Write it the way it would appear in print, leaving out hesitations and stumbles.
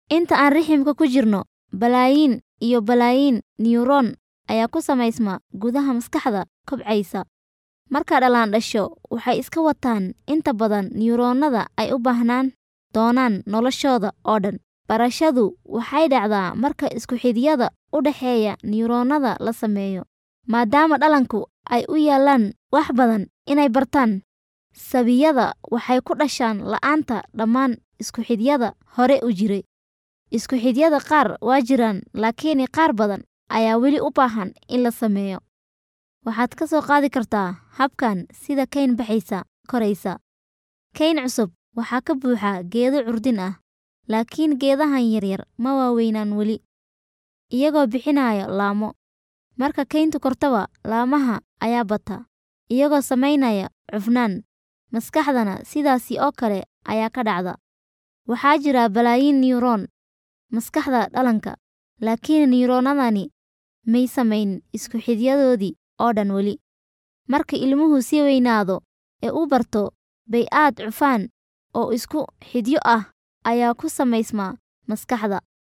Inta aan riximka ku jirno, balaayiin iyo balaayiin neuron ayaa ku samaysma gudaha maskaxda kobcaysa. Marka dhalaan dhasho, waxay iska wataan inta badan neuronada ay u baahnaan doonaan noloshooda oo dhan. Barashadu waxay dhacdaa marka isku xidhyada u dhaxeeya neuronada la sameeyo. Maadaama dhalanku ay u yaalaan wax badan inay bartaan, sabiyada waxay ku dhashaan la'aanta dhammaan isku xidhyada hore u jiray. Isku xidhyada qaar waa jiraan, laakiin qaar badan ayaa weli u baahan in la sameeyo. Waxaad ka soo qaadi kartaa habkan sida kayn baxaysa, koraysa. Kayn cusub waxaa ka buuxa geedo curdin ah, laakiin geedahan yaryar ma waaweynaan weli, iyagoo bixinaya laamo. Marka kayntu kortaba, laamaha ayaa bata, iyagoo samaynaya cufnaan. Maskaxdana sidaasi oo kale ayaa ka dhacda. Waxaa jira balaayiin neuron maskaxda dhalanka, laakiin neuronadani may samayn isku xidhyadoodii oo dhan weli. Marka ilmuhu sii weynaado ee uu barto, bay aad cufaan oo isku xidhyo ah ayaa ku samaysma maskaxda.